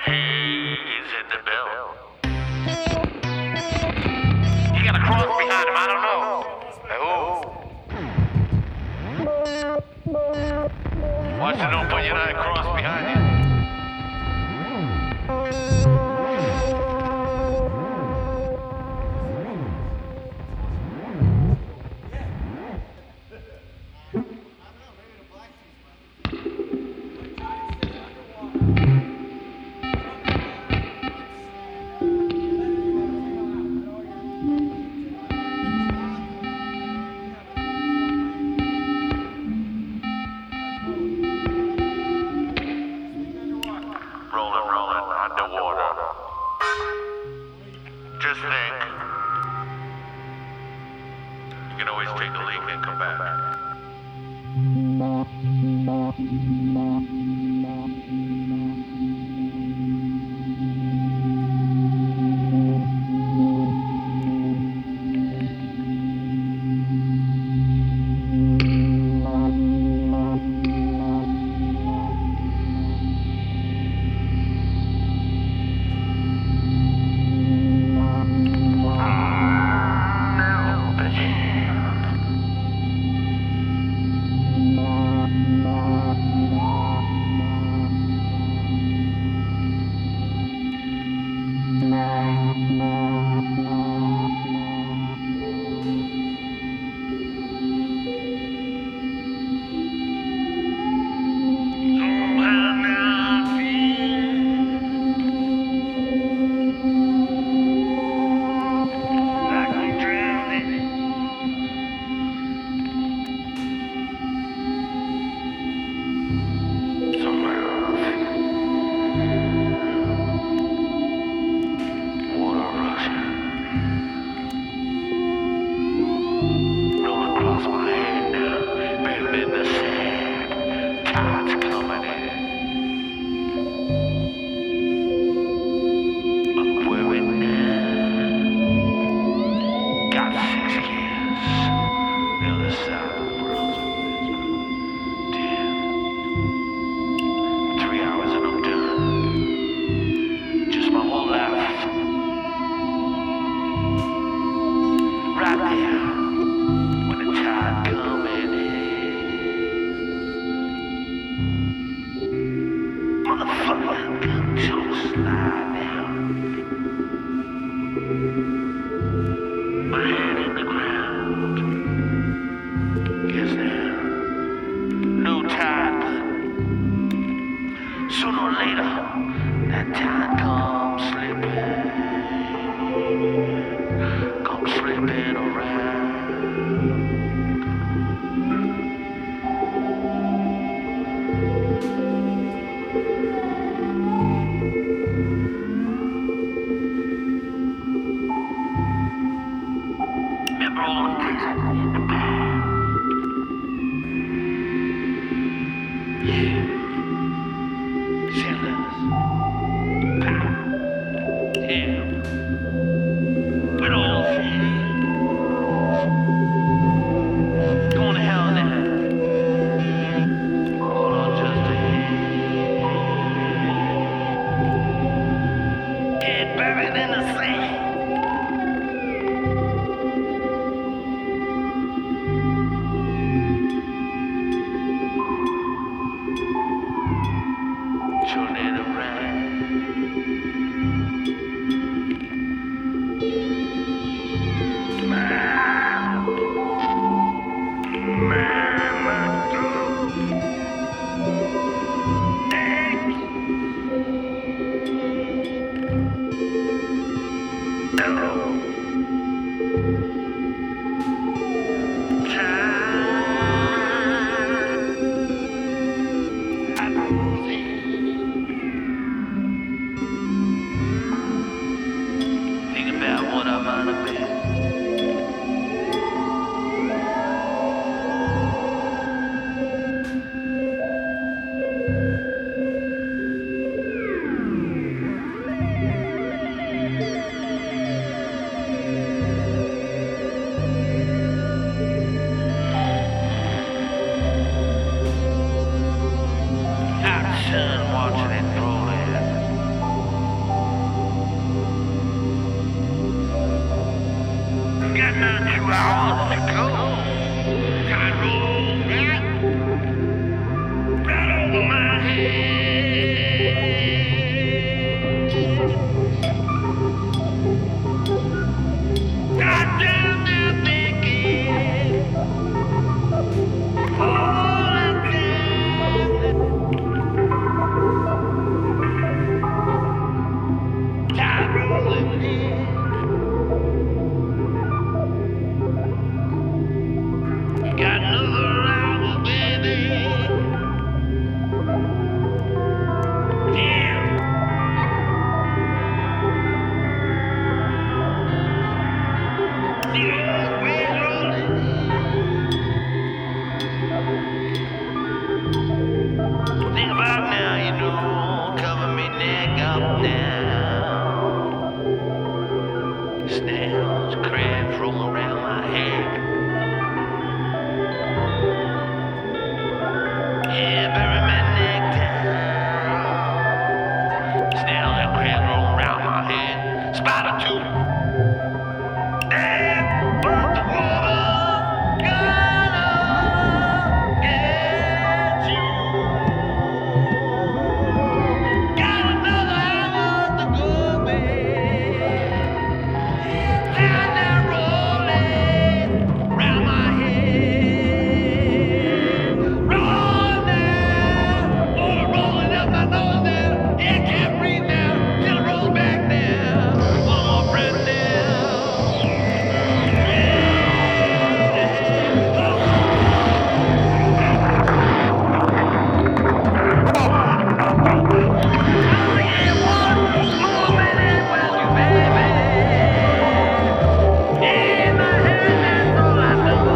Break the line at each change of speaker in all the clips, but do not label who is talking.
He's in the bill. You got a cross behind him, I don't know. Watch it, don't put your cross behind you. Rolling underwater. Just think. You can always take a leak and come back. Sooner or later, that time comes slipping around. Remember all the days in the past? Yeah. Sailors. Yeah. We're all going to hell now. Hold on just a minute. Get buried in the sand. Turning around. hours to go. Time rolls right over my head. Got down there thinking, all the time rolling in. Got another hour, baby. Damn. The old way rolling in. Think about now, you know, cover me neck up now. Snails, crabs roll around my head. Yeah, bury my neck down. Snails and crabs roll around my head. Spider too. Damn, but the water gonna get you. Got another hour to go, babe. Down there rolling round my head. Rolling there, water rolling up my nose there. Yeah, can't breathe now till it rolls back there. One more breath there. Oh yeah, one more minute with you, baby. In my head, that's all I know.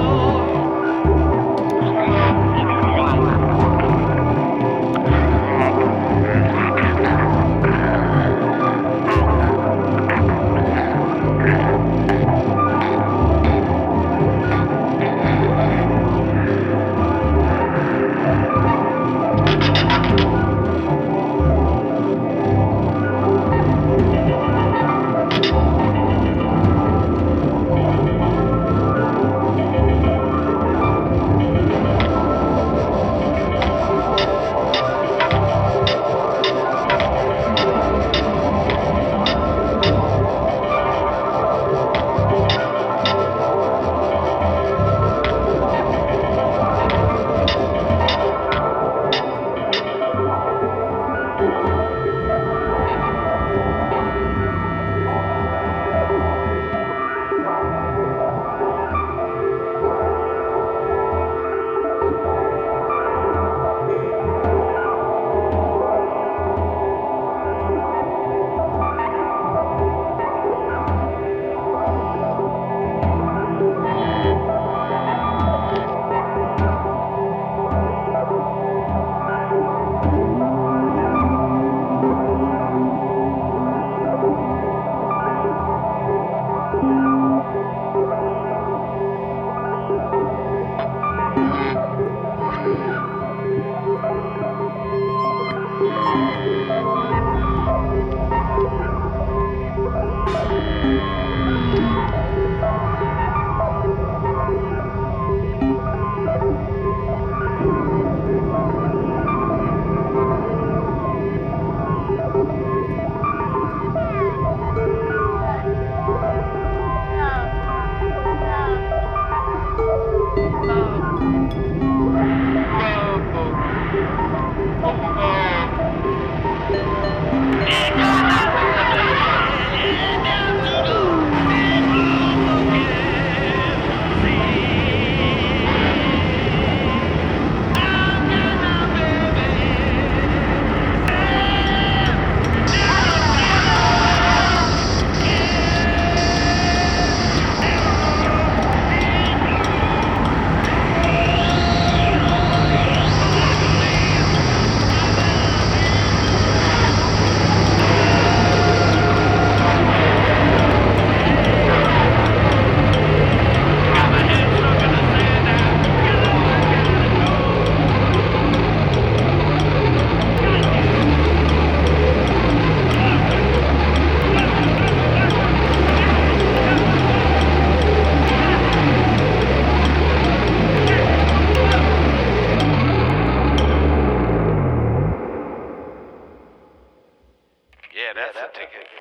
Yeah, that's the ticket.